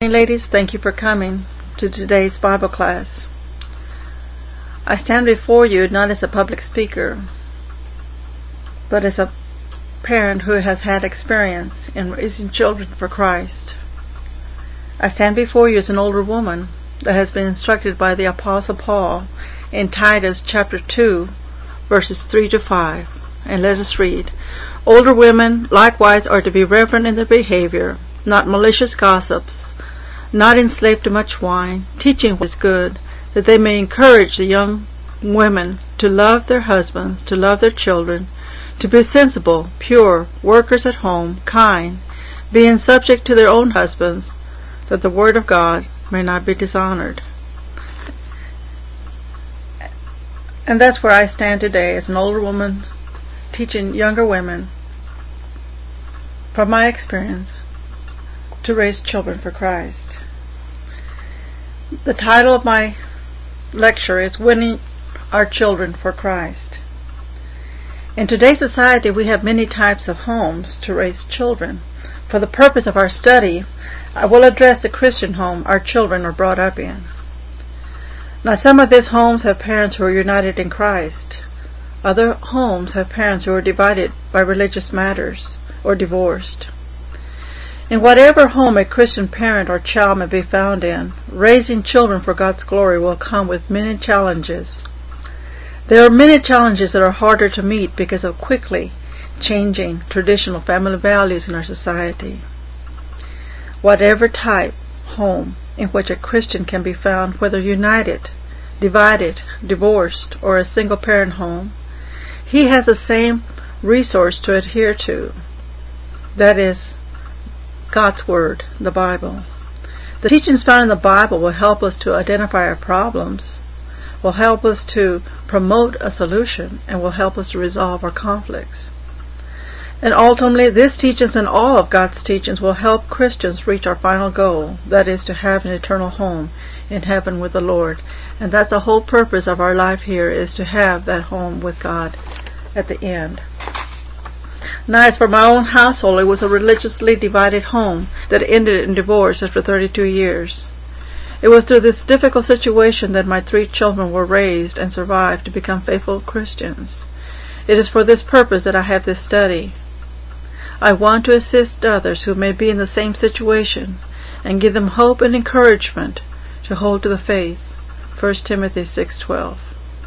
Ladies, thank you for coming to today's Bible class. I stand before you not as a public speaker, but as a parent who has had experience in raising children for Christ. I stand before you as an older woman that has been instructed by the Apostle Paul in Titus chapter 2, verses 3 to 5. And let us read. Older women likewise are to be reverent in their behavior, not malicious gossips, not enslaved to much wine, teaching what is good, that they may encourage the young women to love their husbands, to love their children, to be sensible, pure, workers at home, kind, being subject to their own husbands, that the word of God may not be dishonored. And that's where I stand today as an older woman teaching younger women from my experience to raise children for Christ. The title of my lecture is Winning Our Children for Christ. In today's society, we have many types of homes to raise children. For the purpose of our study, I will address the Christian home our children are brought up in. Now, some of these homes have parents who are united in Christ. Other homes have parents who are divided by religious matters or divorced. In whatever home a Christian parent or child may be found in, raising children for God's glory will come with many challenges. There are many challenges that are harder to meet because of quickly changing traditional family values in our society. Whatever type home in which a Christian can be found, whether united, divided, divorced, or a single-parent home, he has the same resource to adhere to. That is God's Word, the Bible. The teachings found in the Bible will help us to identify our problems, will help us to promote a solution, and will help us to resolve our conflicts. And ultimately, these teachings and all of God's teachings will help Christians reach our final goal, that is to have an eternal home in heaven with the Lord. And that's the whole purpose of our life here, is to have that home with God at the end. Now, as for my own household, it was a religiously divided home that ended in divorce after 32 years. It was through this difficult situation that my 3 children were raised and survived to become faithful Christians. It is for this purpose that I have this study. I want to assist others who may be in the same situation and give them hope and encouragement to hold to the faith. 1 Timothy 6:12.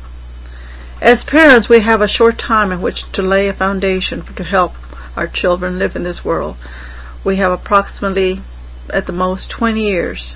As parents, we have a short time in which to lay a foundation to help our children live in this world. We have approximately, at the most, 20 years.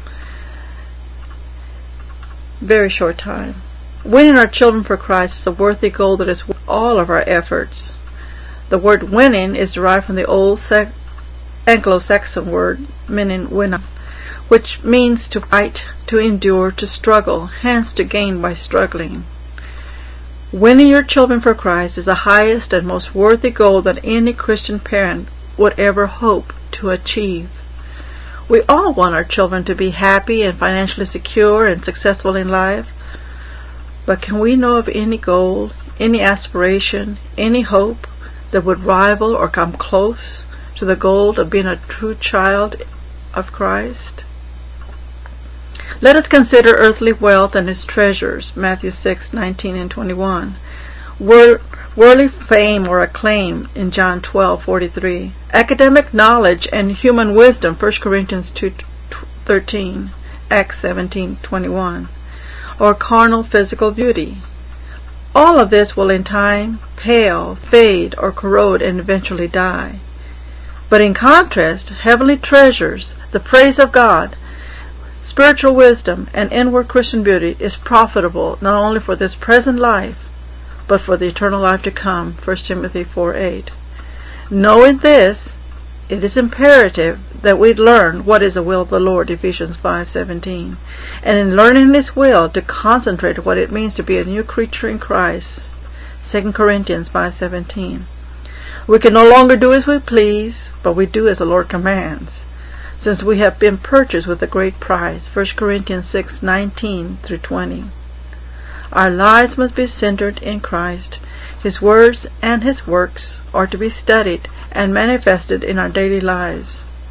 Very short time. Winning our children for Christ is a worthy goal that is worth all of our efforts. The word winning is derived from the old Anglo-Saxon word meaning winna, which means to fight, to endure, to struggle, hence to gain by struggling. Winning your children for Christ is the highest and most worthy goal that any Christian parent would ever hope to achieve. We all want our children to be happy and financially secure and successful in life. But can we know of any goal, any aspiration, any hope that would rival or come close to the goal of being a true child of Christ? Let us consider earthly wealth and its treasures, Matthew 6:19 and 21. Worldly fame or acclaim in John 12:43. Academic knowledge and human wisdom, 1 Corinthians 2:13, Acts 17:21. Or carnal physical beauty. All of this will in time pale, fade, or corrode and eventually die. But in contrast, heavenly treasures, the praise of God, spiritual wisdom, and inward Christian beauty is profitable not only for this present life, but for the eternal life to come, 1 Timothy 4:8. Knowing this, it is imperative that we learn what is the will of the Lord, Ephesians 5:17. And in learning His will, to concentrate on what it means to be a new creature in Christ, 2 Corinthians 5:17. We can no longer do as we please, but we do as the Lord commands, since we have been purchased with a great price, 1 Corinthians 6:19 through 20. Our lives must be centered in Christ. His words and His works are to be studied and manifested in our daily lives.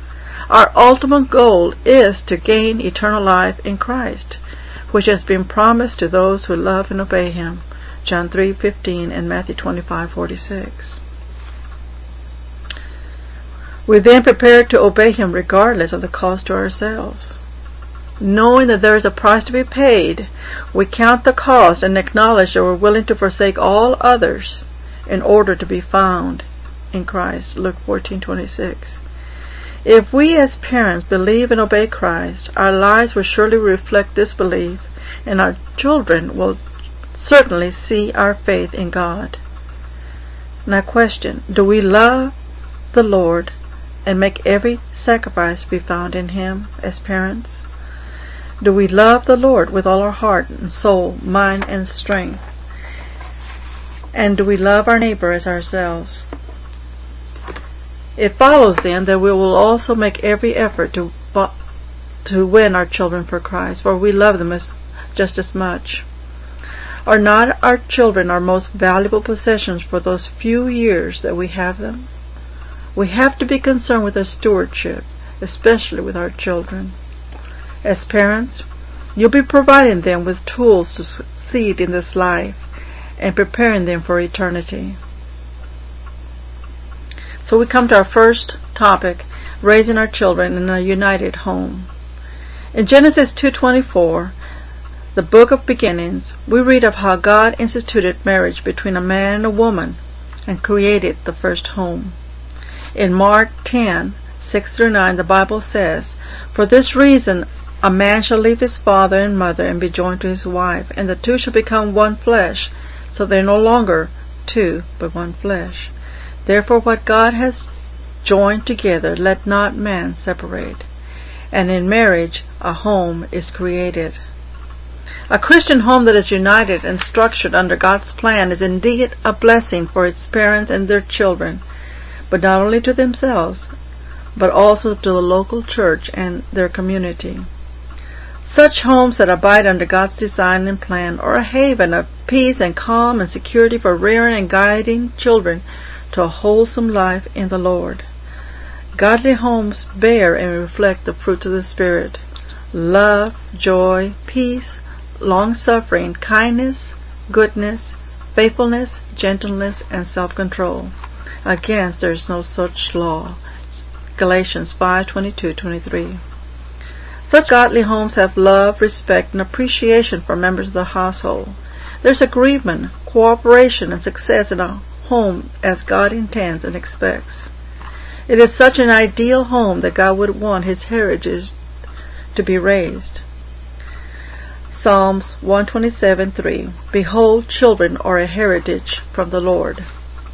Our ultimate goal is to gain eternal life in Christ, which has been promised to those who love and obey Him. John 3:15 and Matthew 25:46. We then prepare to obey Him regardless of the cost to ourselves. Knowing that there is a price to be paid, we count the cost and acknowledge that we're willing to forsake all others in order to be found in Christ. Luke 14:26. If we as parents believe and obey Christ, our lives will surely reflect this belief, and our children will certainly see our faith in God. Now question, do we love the Lord and make every sacrifice be found in Him as parents? Do we love the Lord with all our heart and soul, mind and strength? And do we love our neighbor as ourselves? It follows then that we will also make every effort to win our children for Christ, for we love them just as much. Are not our children our most valuable possessions for those few years that we have them? We have to be concerned with their stewardship, especially with our children. As parents, you'll be providing them with tools to succeed in this life and preparing them for eternity. So we come to our first topic, raising our children in a united home. In Genesis 2:24, the book of beginnings, we read of how God instituted marriage between a man and a woman and created the first home. In Mark 10:6-9, the Bible says, "For this reason a man shall leave his father and mother and be joined to his wife, and the two shall become one flesh. So they are no longer two, but one flesh. Therefore what God has joined together, let not man separate." And in marriage, a home is created. A Christian home that is united and structured under God's plan is indeed a blessing for its parents and their children, but not only to themselves, but also to the local church and their community. Such homes that abide under God's design and plan are a haven of peace and calm and security for rearing and guiding children to a wholesome life in the Lord. Godly homes bear and reflect the fruits of the Spirit: love, joy, peace, long-suffering, kindness, goodness, faithfulness, gentleness, and self-control. Against there is no such law. Galatians 5:22-23. Such godly homes have love, respect, and appreciation for members of the household. There's agreement, cooperation, and success in a home as God intends and expects. It is such an ideal home that God would want His heritage to be raised. Psalms 127:3. Behold, children are a heritage from the Lord.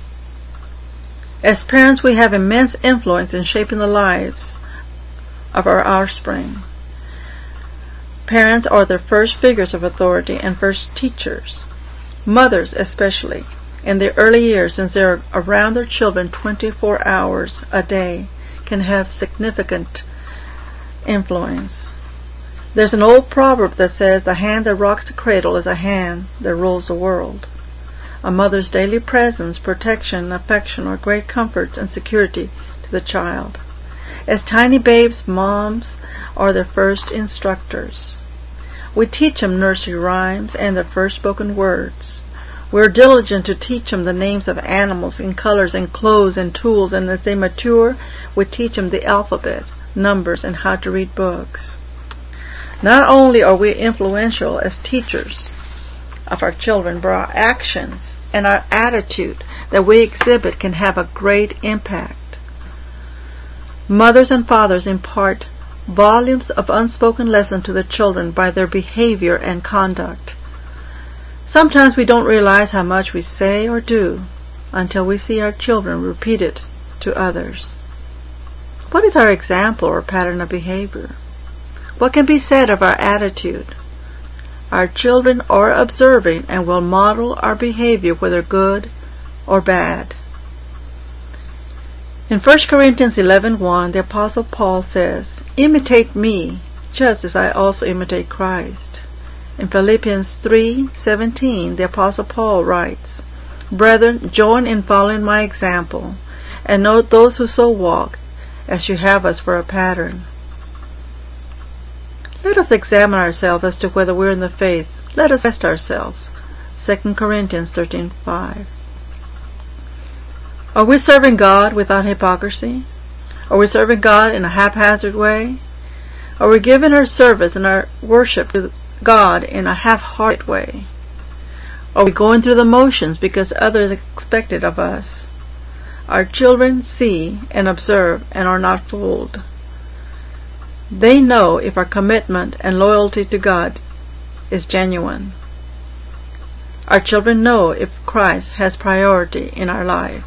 As parents, we have immense influence in shaping the lives of our offspring. Parents are the first figures of authority and first teachers. Mothers especially, in their early years, since they are around their children 24 hours a day, can have significant influence. There's an old proverb that says, "The hand that rocks the cradle is a hand that rules the world." A mother's daily presence, protection, and affection are great comforts and security to the child. As tiny babes, moms are their first instructors. We teach them nursery rhymes and their first spoken words. We're diligent to teach them the names of animals and colors and clothes and tools, and as they mature, we teach them the alphabet, numbers, and how to read books. Not only are we influential as teachers of our children, but our actions and our attitude that we exhibit can have a great impact. Mothers and fathers impart volumes of unspoken lesson to the children by their behavior and conduct. Sometimes we don't realize how much we say or do until we see our children repeat it to others. What is our example or pattern of behavior? What can be said of our attitude? Our children are observing and will model our behavior, whether good or bad. In 1 Corinthians 11:1, the Apostle Paul says, "Imitate me, just as I also imitate Christ." In Philippians 3:17, the Apostle Paul writes, "Brethren, join in following my example, and note those who so walk, as you have us for a pattern. Let us examine ourselves as to whether we're in the faith. Let us test ourselves. 2 Corinthians 13:5. Are we serving God without hypocrisy? Are we serving God in a haphazard way? Are we giving our service and our worship to God in a half-hearted way? Are we going through the motions because others expect it of us? Our children see and observe and are not fooled. They know if our commitment and loyalty to God is genuine. Our children know if Christ has priority in our life.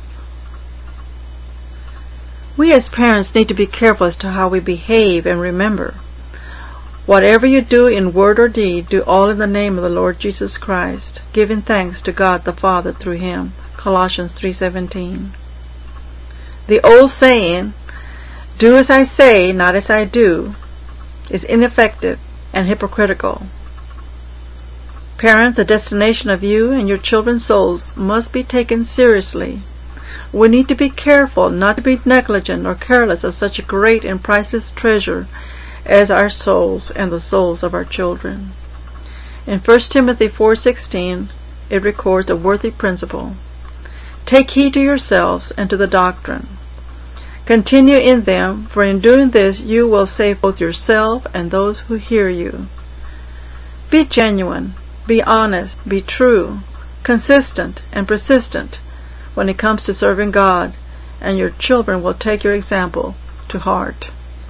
We as parents need to be careful as to how we behave, and remember, whatever you do in word or deed, do all in the name of the Lord Jesus Christ, giving thanks to God the Father through Him. Colossians 3:17. The old saying, "Do as I say, not as I do," is ineffective and hypocritical. Parents, the destination of you and your children's souls must be taken seriously. We need to be careful not to be negligent or careless of such a great and priceless treasure as our souls and the souls of our children. In 1 Timothy 4:16, it records a worthy principle. Take heed to yourselves and to the doctrine. Continue in them, for in doing this you will save both yourself and those who hear you. Be genuine, be honest, be true, consistent, and persistent when it comes to serving God, and your children will take your example to heart.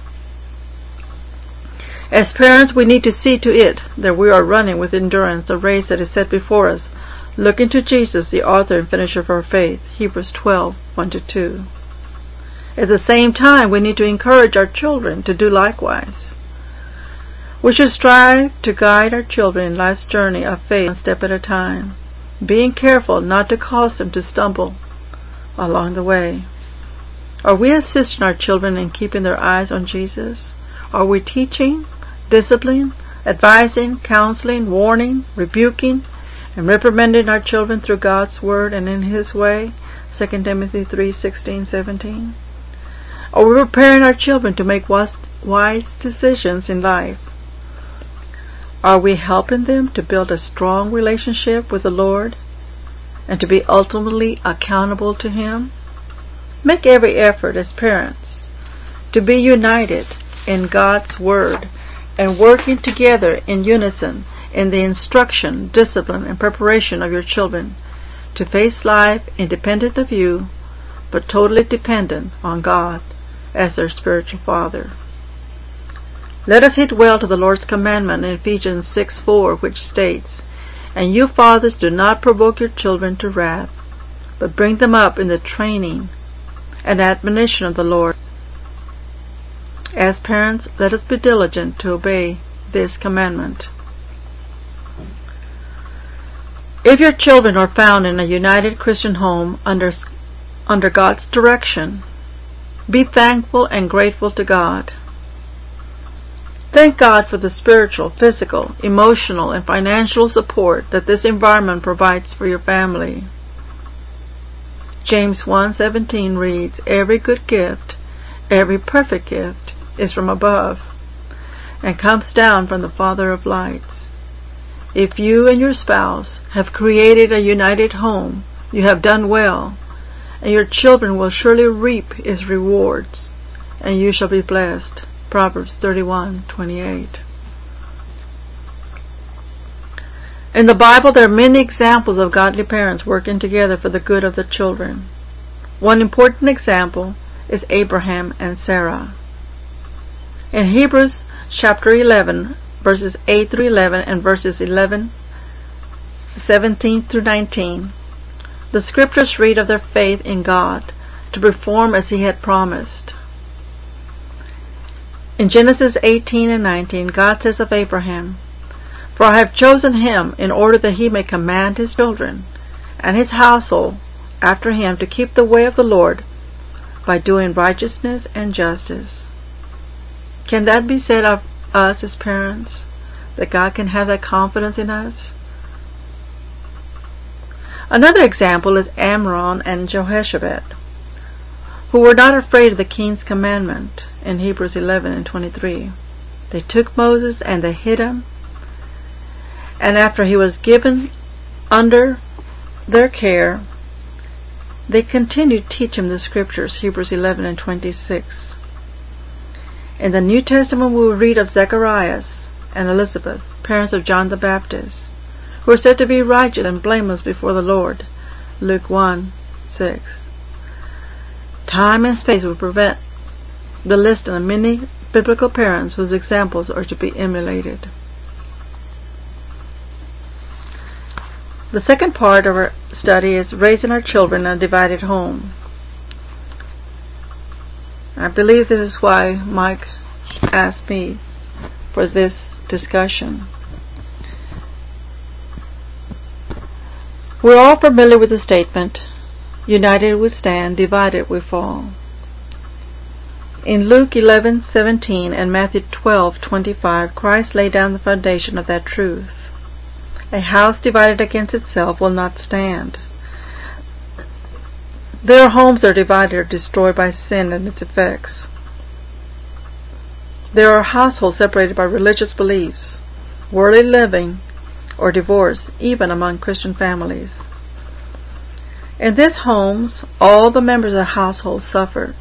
As parents, we need to see to it that we are running with endurance the race that is set before us, looking to Jesus, the author and finisher of our faith, Hebrews 12:1-2. At the same time, we need to encourage our children to do likewise. We should strive to guide our children in life's journey of faith one step at a time, being careful not to cause them to stumble along the way. Are we assisting our children in keeping their eyes on Jesus? Are we teaching, disciplining, advising, counseling, warning, rebuking, and reprimanding our children through God's Word and in His way? 2 Timothy 3:16-17. Are we preparing our children to make wise decisions in life? Are we helping them to build a strong relationship with the Lord and to be ultimately accountable to Him? Make every effort as parents to be united in God's Word and working together in unison in the instruction, discipline, and preparation of your children to face life independent of you, but totally dependent on God as their spiritual Father. Let us heed well to the Lord's commandment in Ephesians 6:4, which states, "And you fathers, do not provoke your children to wrath, but bring them up in the training and admonition of the Lord." As parents, let us be diligent to obey this commandment. If your children are found in a united Christian home under God's direction, be thankful and grateful to God. Thank God for the spiritual, physical, emotional, and financial support that this environment provides for your family. James 1:17 reads, "Every good gift, every perfect gift is from above, and comes down from the Father of lights." If you and your spouse have created a united home, you have done well, and your children will surely reap its rewards, and you shall be blessed. Proverbs 31:28. In the Bible, there are many examples of godly parents working together for the good of the children. One important example is Abraham and Sarah. In Hebrews chapter 11, verses 8-11 and verses 17-19, the scriptures read of their faith in God to perform as He had promised. In Genesis 18:19, God says of Abraham, "For I have chosen him in order that he may command his children and his household after him to keep the way of the Lord by doing righteousness and justice." Can that be said of us as parents? That God can have that confidence in us? Another example is Amnon and Jehoshaphat. who were not afraid of the king's commandment in Hebrews 11:23. They took Moses and they hid him, and after he was given under their care, they continued to teach him the scriptures, Hebrews 11:26. In the New Testament we will read of Zacharias and Elizabeth, parents of John the Baptist, who are said to be righteous and blameless before the Lord, Luke 1:6. Time and space will prevent the list of many biblical parents whose examples are to be emulated. The second part of our study is raising our children in a divided home. I believe this is why Mike asked me for this discussion. We're all familiar with the statement, united we stand, divided we fall. In Luke 11:17 and Matthew 12:25, Christ laid down the foundation of that truth. A house divided against itself will not stand. Their homes are divided or destroyed by sin and its effects. There are households separated by religious beliefs, worldly living, or divorce, even among Christian families. In these homes, all the members of the household suffered.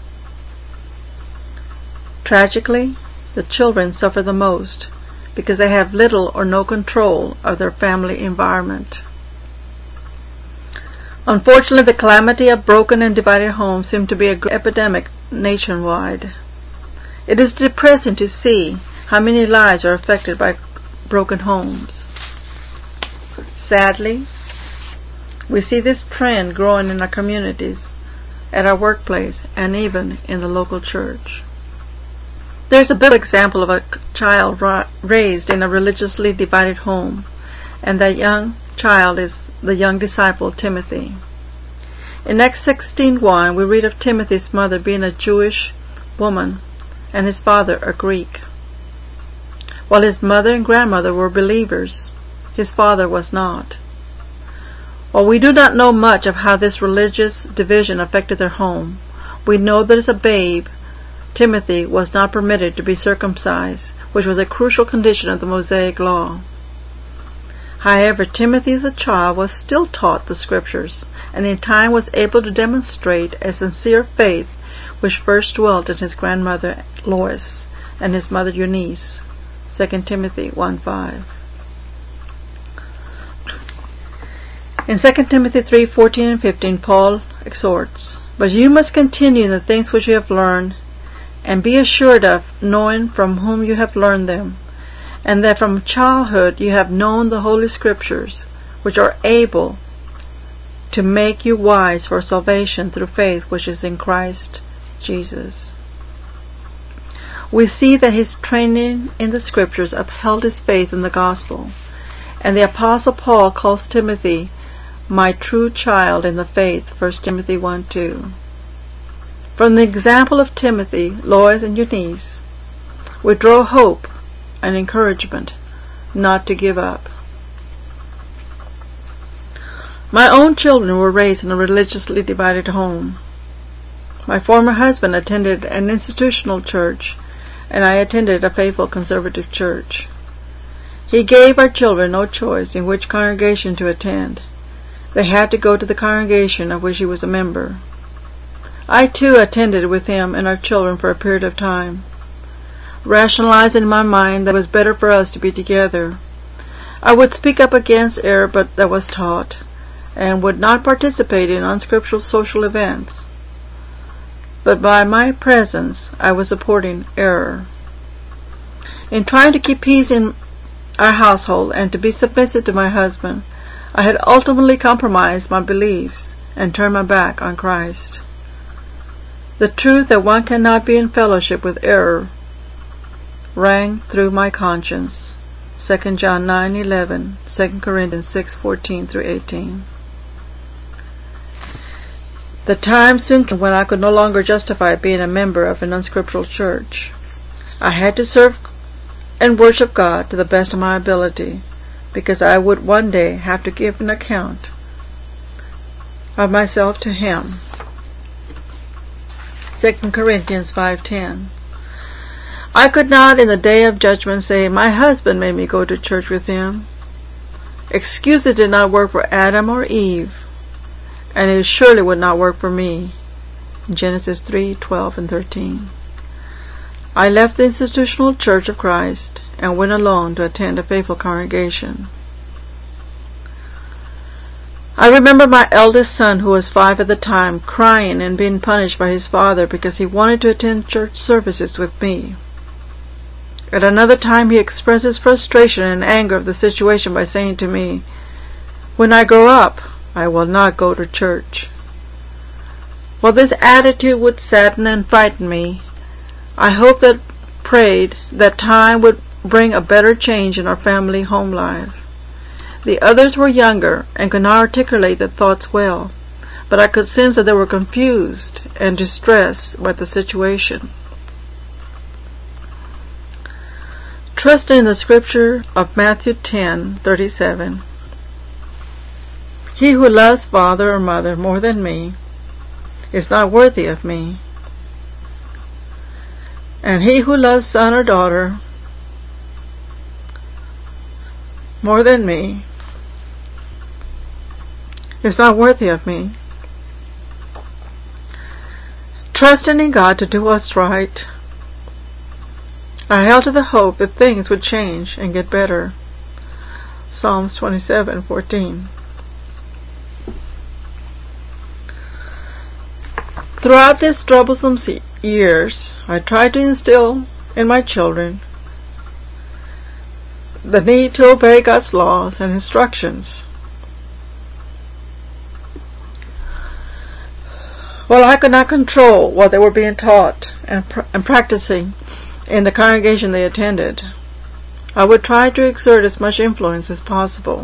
Tragically, the children suffer the most because they have little or no control of their family environment. Unfortunately, the calamity of broken and divided homes seems to be an epidemic nationwide. It is depressing to see how many lives are affected by broken homes. Sadly, we see this trend growing in our communities, at our workplace, and even in the local church. There's a biblical example of a child raised in a religiously divided home, and that young child is the young disciple Timothy. In Acts 16:1, we read of Timothy's mother being a Jewish woman and his father a Greek. While his mother and grandmother were believers, his father was not. While we do not know much of how this religious division affected their home, we know that as a babe, Timothy was not permitted to be circumcised, which was a crucial condition of the Mosaic law. However, Timothy as a child was still taught the scriptures, and in time was able to demonstrate a sincere faith which first dwelt in his grandmother Lois and his mother Eunice, 2 Timothy 1:5. In 2 Timothy 3:14 and 15, Paul exhorts, "But you must continue in the things which you have learned, and be assured of knowing from whom you have learned them, and that from childhood you have known the Holy Scriptures, which are able to make you wise for salvation through faith which is in Christ Jesus." We see that his training in the Scriptures upheld his faith in the gospel, and the Apostle Paul calls Timothy my true child in the faith, 1 Timothy 1:2. From the example of Timothy, Lois, and Eunice, we draw hope and encouragement not to give up. My own children were raised in a religiously divided home. My former husband attended an institutional church, and I attended a faithful conservative church. He gave our children no choice in which congregation to attend. They had to go to the congregation of which he was a member. I too attended with him and our children for a period of time, rationalizing in my mind that it was better for us to be together. I would speak up against error that was taught, and would not participate in unscriptural social events. But by my presence, I was supporting error. In trying to keep peace in our household and to be submissive to my husband, I had ultimately compromised my beliefs and turned my back on Christ. The truth that one cannot be in fellowship with error rang through my conscience. 2 John 9:11, 2 Corinthians 6:14 through 18. The time soon came when I could no longer justify being a member of an unscriptural church. I had to serve and worship God to the best of my ability, because I would one day have to give an account of myself to Him. 2 Corinthians 5:10. I could not in the day of judgment say, my husband made me go to church with him. Excuses did not work for Adam or Eve, and it surely would not work for me. Genesis 3:12 and 13. I left the institutional Church of Christ and went alone to attend a faithful congregation. I remember my eldest son, who was 5 at the time, crying and being punished by his father because he wanted to attend church services with me. At another time he expressed his frustration and anger of the situation by saying to me, when I grow up, I will not go to church. While this attitude would sadden and frighten me, I hoped and prayed that time would bring a better change in our family home life. The others were younger and could not articulate their thoughts well, but I could sense that they were confused and distressed by the situation. Trust in the scripture of Matthew 10:37. He who loves father or mother more than me is not worthy of me, and he who loves son or daughter more than me is not worthy of me. Trusting in God to do what's right, I held to the hope that things would change and get better. Psalms 27:14. Throughout these troublesome years, I tried to instill in my children the need to obey God's laws and instructions. While I could not control what they were being taught and practicing in the congregation they attended, I would try to exert as much influence as possible.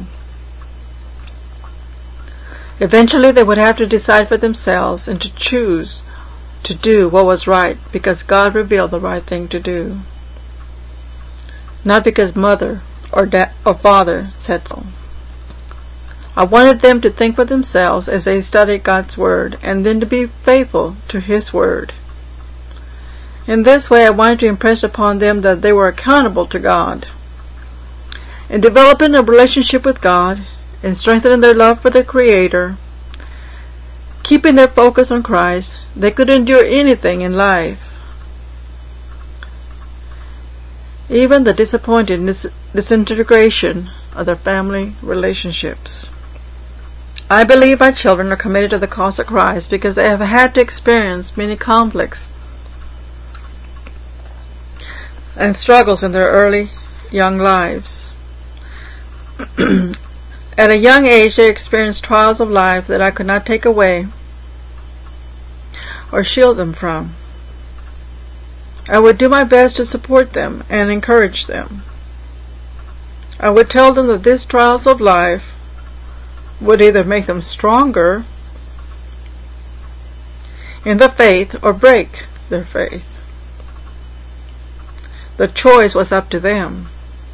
Eventually they would have to decide for themselves and to choose to do what was right because God revealed the right thing to do, not because mother or father said so. I wanted them to think for themselves as they studied God's Word and then to be faithful to His Word. In this way, I wanted to impress upon them that they were accountable to God. In developing a relationship with God, in strengthening their love for their Creator, keeping their focus on Christ, they could endure anything in life, even the disappointing disintegration of their family relationships. I believe our children are committed to the cause of Christ because they have had to experience many conflicts and struggles in their early young lives. At a young age, they experienced trials of life that I could not take away or shield them from. I would do my best to support them and encourage them. I would tell them that these trials of life would either make them stronger in the faith or break their faith. The choice was up to them.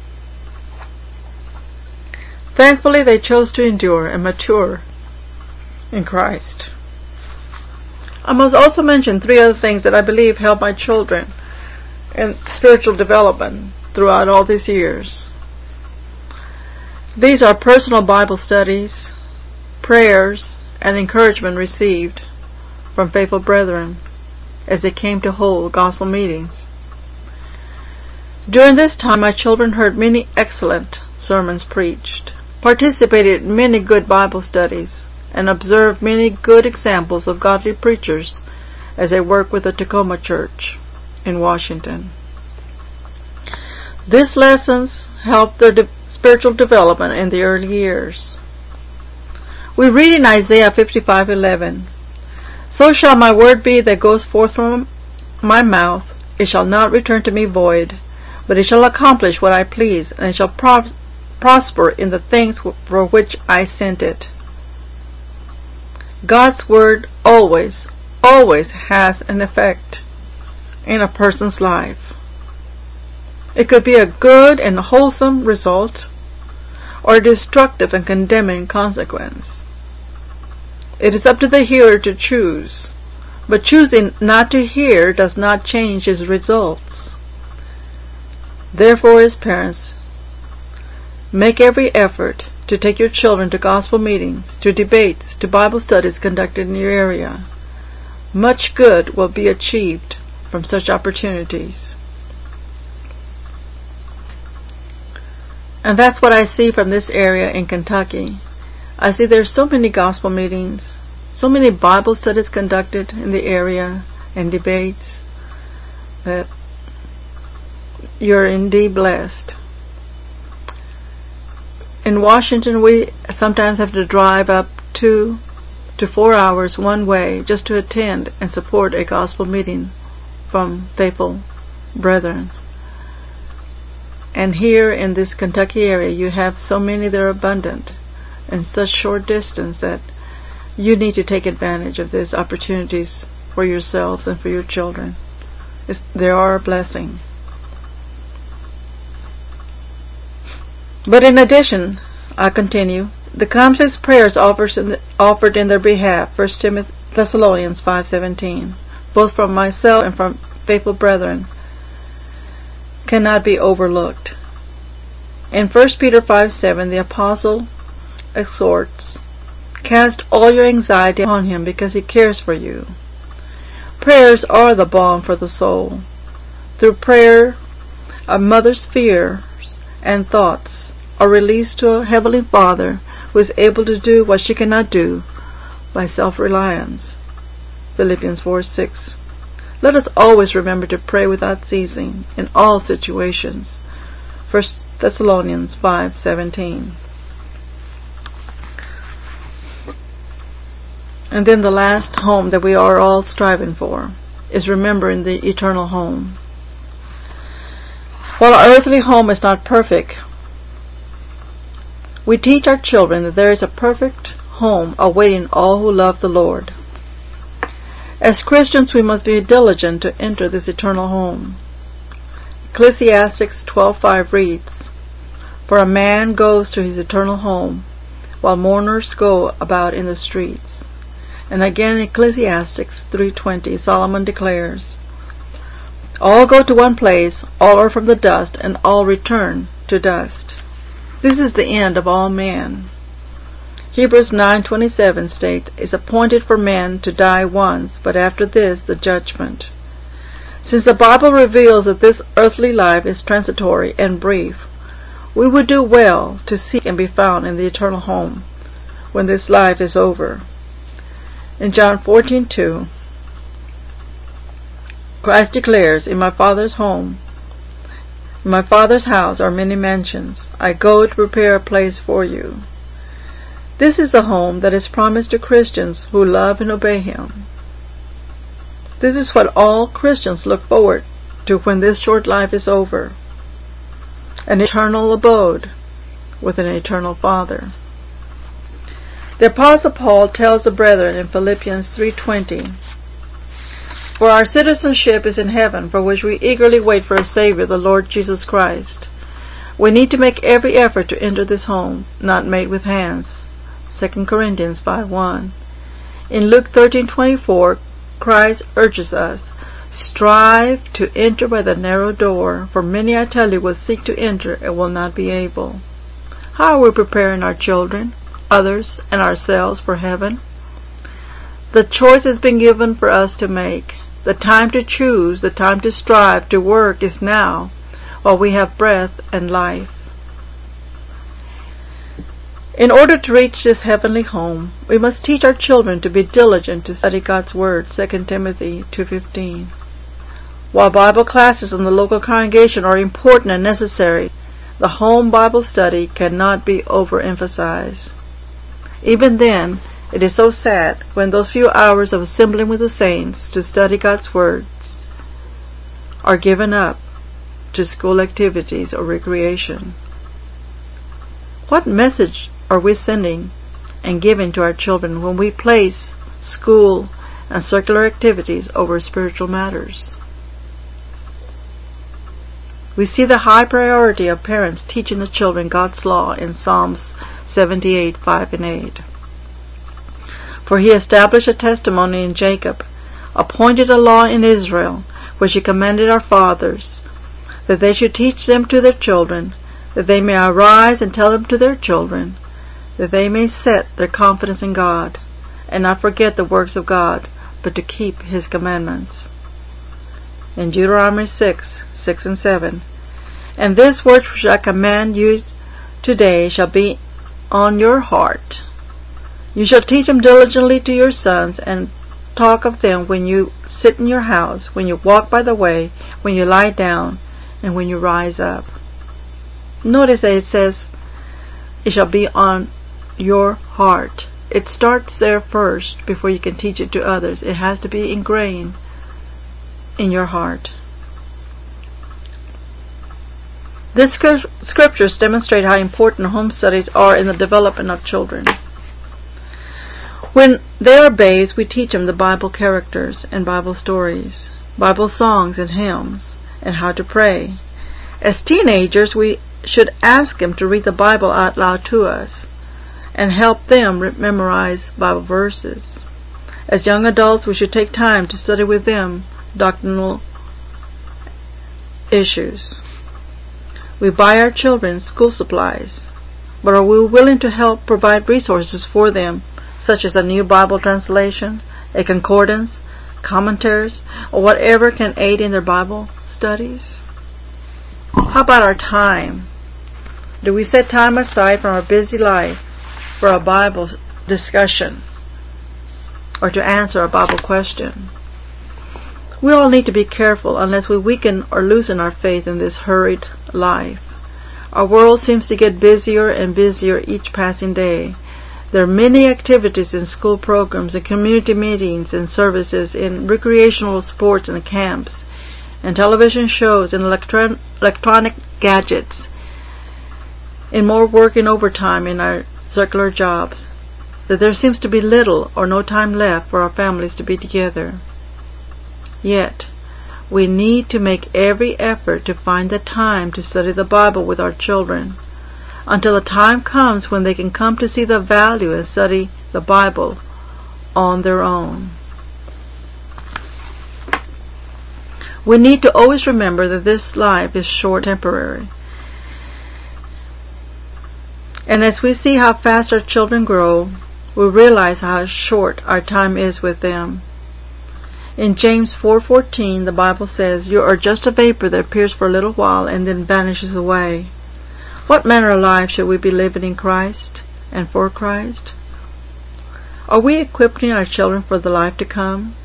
Thankfully, they chose to endure and mature in Christ. I must also mention 3 other things that I believe helped my children in spiritual development throughout all these years. These are personal Bible studies, prayers, and encouragement received from faithful brethren as they came to hold gospel meetings. During this time, my children heard many excellent sermons preached, participated in many good Bible studies, and observed many good examples of godly preachers as they worked with the Tacoma Church in Washington. These lessons helped their spiritual development in the early years. We read in Isaiah 55:11, "So shall my word be that goes forth from my mouth. It shall not return to me void, but it shall accomplish what I please, and it shall prosper in the things for which I sent it." God's word always has an effect in a person's life. It could be a good and wholesome result, or a destructive and condemning consequence. It is up to the hearer to choose But choosing not to hear does not change its results. Therefore, as parents, make every effort to take your children to gospel meetings, to debates, to Bible studies conducted in your area. Much good will be achieved from such opportunities. And that's what I see from this area in Kentucky. I see there's so many gospel meetings, so many Bible studies conducted in the area, and debates, that you're indeed blessed. In Washington, we sometimes have to drive up 2 to 4 hours one way just to attend and support a gospel meeting from faithful brethren. And here in this Kentucky area, you have so many that are abundant in such short distance that you need to take advantage of these opportunities for yourselves and for your children. They are a blessing. But in addition, I continue, the countless prayers offered in their behalf, 1 Thessalonians 5:17, both from myself and from faithful brethren, cannot be overlooked. In 1 Peter 5:7, the apostle exhorts, cast all your anxiety upon him because he cares for you. Prayers are the balm for the soul. Through prayer, a mother's fears and thoughts are released to a Heavenly Father who is able to do what she cannot do by self-reliance. Philippians 4:6. Let us always remember to pray without ceasing in all situations. 1 Thessalonians 5:17. And then the last home that we are all striving for is remembering the eternal home. While our earthly home is not perfect, we teach our children that there is a perfect home awaiting all who love the Lord. As Christians, we must be diligent to enter this eternal home. Ecclesiastes 12:5 reads, for a man goes to his eternal home, while mourners go about in the streets. And again in Ecclesiastes 3:20, Solomon declares, all go to one place, all are from the dust, and all return to dust. This is the end of all men. Hebrews 9:27 states, it's appointed for man to die once, but after this the judgment. Since the Bible reveals that this earthly life is transitory and brief, we would do well to seek and be found in the eternal home when this life is over. In John 14:2, Christ declares, in my Father's home, in my Father's house are many mansions. I go to prepare a place for you. This is the home that is promised to Christians who love and obey Him. This is what all Christians look forward to when this short life is over. An eternal abode with an eternal Father. The Apostle Paul tells the brethren in Philippians 3:20, for our citizenship is in heaven, for which we eagerly wait for a Savior, the Lord Jesus Christ. We need to make every effort to enter this home, not made with hands. 2 Corinthians 5:1. In Luke 13:24, Christ urges us, strive to enter by the narrow door, for many, I tell you, will seek to enter and will not be able. How are we preparing our children, others, and ourselves for heaven? The choice has been given for us to make. The time to choose, the time to strive, to work is now, while we have breath and life. In order to reach this heavenly home, we must teach our children to be diligent to study God's Word, 2 Timothy 2:15. While Bible classes in the local congregation are important and necessary, the home Bible study cannot be overemphasized. Even then, it is so sad when those few hours of assembling with the saints to study God's words are given up to school activities or recreation. What message are we sending and giving to our children when we place school and secular activities over spiritual matters? We see the high priority of parents teaching the children God's law in Psalms 78:5 and 8. For He established a testimony in Jacob, appointed a law in Israel, which he commanded our fathers, that they should teach them to their children, that they may arise and tell them to their children, that they may set their confidence in God, and not forget the works of God, but to keep his commandments. In Deuteronomy 6:6 and 7, and this word which I command you today shall be on your heart. You shall teach them diligently to your sons, and talk of them when you sit in your house, when you walk by the way, when you lie down, and when you rise up. Notice that it says, it shall be on your heart. It starts there first before you can teach it to others. It has to be ingrained in your heart. These scriptures demonstrate how important home studies are in the development of children. When they are babes, we teach them the Bible characters and Bible stories, Bible songs and hymns, and how to pray. As teenagers, we should ask them to read the Bible out loud to us and help them memorize Bible verses. As young adults, we should take time to study with them doctrinal issues. We buy our children school supplies, but are we willing to help provide resources for them, such as a new Bible translation, a concordance, commentaries, or whatever can aid in their Bible studies? How about our time? Do we set time aside from our busy life for a Bible discussion or to answer a Bible question? We all need to be careful unless we weaken or loosen our faith in this hurried life. Our world seems to get busier and busier each passing day. There are many activities in school programs and community meetings and services, in recreational sports and camps, and television shows and electronic gadgets, in more work and overtime in our secular jobs, that there seems to be little or no time left for our families to be together. Yet, we need to make every effort to find the time to study the Bible with our children, until the time comes when they can come to see the value and study the Bible on their own. We need to always remember that this life is short, temporary. And as we see how fast our children grow, we realize how short our time is with them. In James 4:14, the Bible says, "You are just a vapor that appears for a little while and then vanishes away." What manner of life should we be living in Christ and for Christ? Are we equipping our children for the life to come?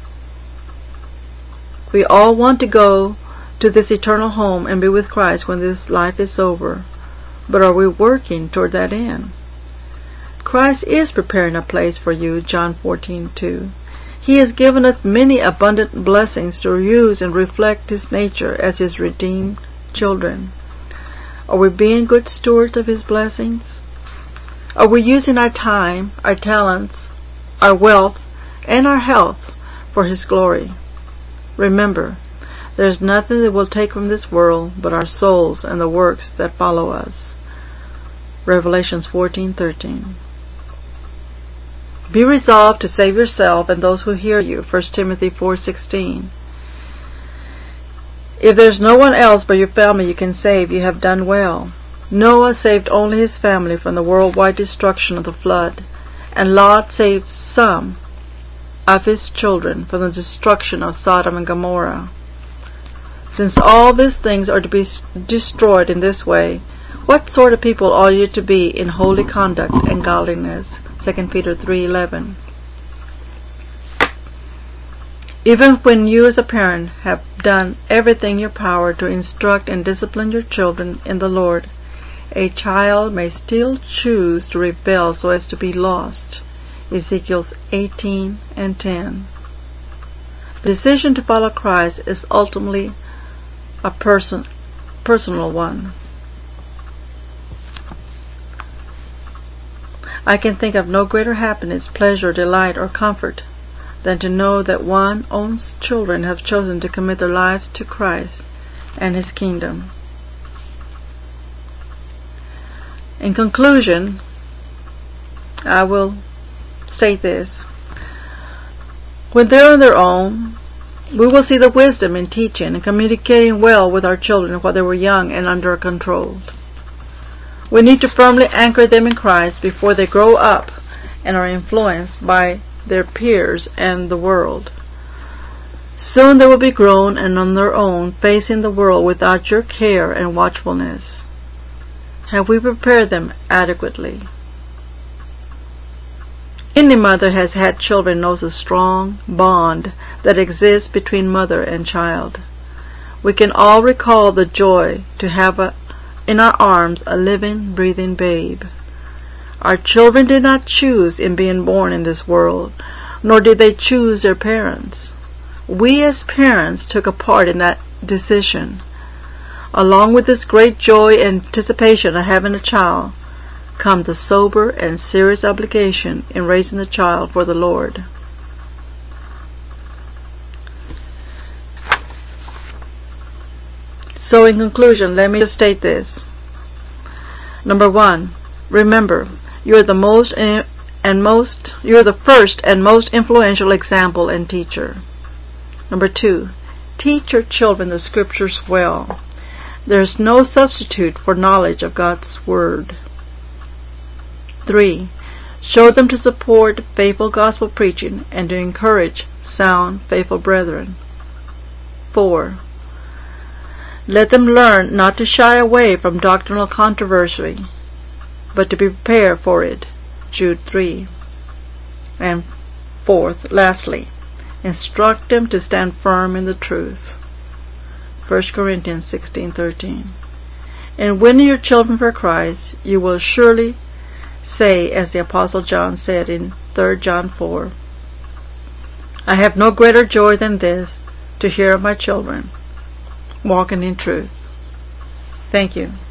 We all want to go to this eternal home and be with Christ when this life is over. But are we working toward that end? Christ is preparing a place for you, John 14:2. He has given us many abundant blessings to use and reflect His nature as His redeemed children. Are we being good stewards of His blessings? Are we using our time, our talents, our wealth, and our health for His glory? Remember, there is nothing that will take from this world but our souls and the works that follow us. Revelations 14:13. Be resolved to save yourself and those who hear you. 1 Timothy 4:16. If there's no one else but your family you can save, you have done well. Noah saved only his family from the worldwide destruction of the flood, and Lot saved some of his children from the destruction of Sodom and Gomorrah. Since all these things are to be destroyed in this way, what sort of people are you to be in holy conduct and godliness? 2 Peter 3:11. Even when you as a parent have done everything in your power to instruct and discipline your children in the Lord, a child may still choose to rebel so as to be lost. Ezekiel 18:10. The decision to follow Christ is ultimately a personal one. I can think of no greater happiness, pleasure, delight, or comfort than to know that one's own children have chosen to commit their lives to Christ and His kingdom. In conclusion, I will state this. When they're on their own, we will see the wisdom in teaching and communicating well with our children while they were young and under control. We need to firmly anchor them in Christ before they grow up and are influenced by their peers and the world. Soon they will be grown and on their own, facing the world without your care and watchfulness. Have we prepared them adequately? Any mother has had children knows the strong bond that exists between mother and child. We can all recall the joy to have in our arms a living, breathing babe. Our children did not choose in being born in this world, nor did they choose their parents. We as parents took a part in that decision. Along with this great joy and anticipation of having a child, come the sober and serious obligation in raising the child for the Lord. So in conclusion, let me just state this. Number 1, remember, you are the first and most influential example and teacher. Number 2, teach your children the Scriptures well. There is no substitute for knowledge of God's Word. 3, show them to support faithful gospel preaching and to encourage sound, faithful brethren. 4, let them learn not to shy away from doctrinal controversy, but to be prepared for it. Jude 3. And 4th, lastly, instruct them to stand firm in the truth. 1 Corinthians 16:13. And winning your children for Christ, you will surely say, as the Apostle John said in 3 John 4, I have no greater joy than this, to hear of my children walking in truth. Thank you.